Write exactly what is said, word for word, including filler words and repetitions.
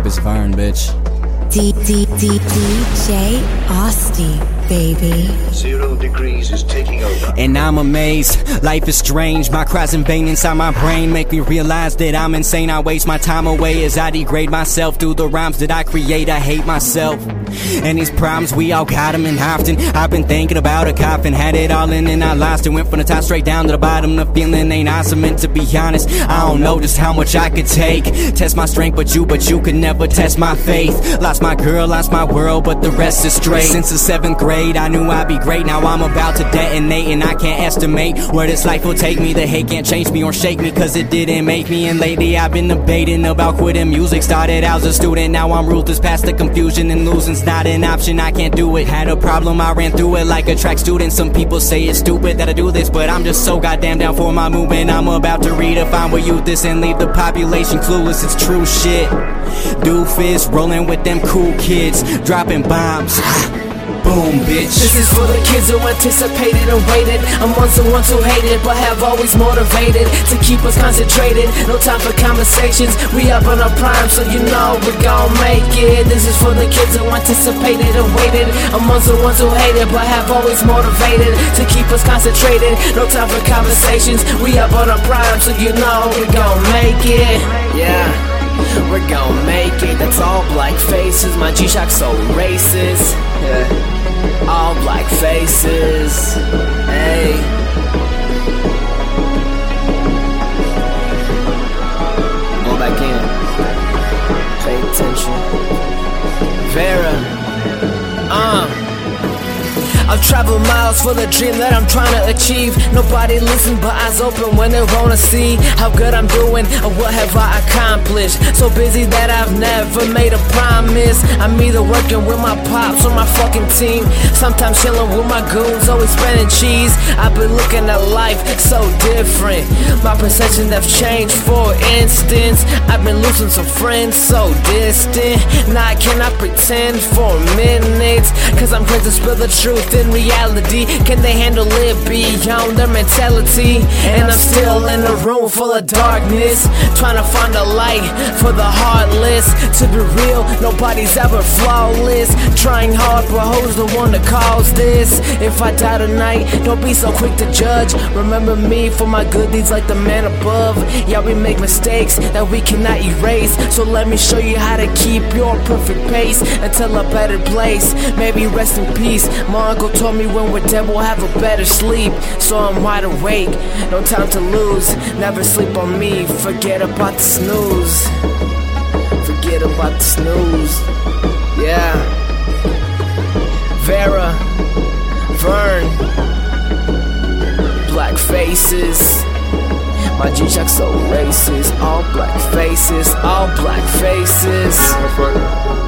up? It's Vern, bitch. D D D DJ Austy, baby. Zero degrees is taking over. And I'm amazed, life is strange. My cries in vain inside my brain make me realize that I'm insane. I waste my time away as I degrade myself through the rhymes that I create. I hate myself and these problems, we all got them. And often I've been thinking about a coffin, had it all in and I lost it. Went from the top straight down to the bottom. The feeling ain't awesome, and to be honest, I don't know just how much I could take. Test my strength, but you, but you could never test my faith. Lost my girl, lost my world, but the rest is straight. Since the seventh grade, I knew I'd be great. Now I'm about to detonate, and I can't estimate where this life will take me. The hate can't change me or shake me, cause it didn't make me. And lately I've been debating about quitting music. Started out as a student, now I'm ruthless past the confusion, and losing's not an option. I can't do it. Had a problem, I ran through it like a track student. Some people say it's stupid that I do this, but I'm just so goddamn down for my movement. I'm about to redefine what youth is and leave the population clueless. It's true shit. Doofus rolling with them cool kids, dropping bombs. Boom, bitch. This is for the kids who anticipated and waited. I'm ones the ones who hated, but have always motivated to keep us concentrated. No time for conversations, we up on our prime, so you know we gon' make it. This is for the kids who anticipated and waited. I'm ones the ones who hated, but have always motivated to keep us concentrated. No time for conversations, we up on our prime, so you know we gon' make it. Yeah, we're gon' make it. That's all black faces, my G-Shock so racist. Yeah. All black faces, hey. Go back in, pay attention. Vera, uh I've traveled miles for the dream that I'm trying to achieve. Nobody listen but eyes open when they wanna see how good I'm doing or what have I accomplished. So busy that I've never made a promise. I'm either working with my pops or my fucking team. Sometimes chilling with my goons, always spending cheese. I've been looking at life so different. My perceptions have changed. For instance, I've been losing some friends so distant. Now I cannot pretend for minutes, cause I'm quick to spill the truth. In reality, can they handle it beyond their mentality? And I'm still in a room full of darkness, trying to find a light for the heartless. To be real, nobody's ever flawless. Trying hard, but who's the one to cause this? If I die tonight, don't be so quick to judge. Remember me for my good deeds like the man above. Yeah, we make mistakes that we cannot erase, so let me show you how to keep your perfect pace until a better place. Maybe rest in peace. My uncle told me when we're dead we'll have a better sleep, so I'm wide awake, no time to lose. Never sleep on me, forget about the snooze. Forget about the snooze. Yeah. Vera, Vern, black faces. My G-Shock so racist. All black faces, all black faces.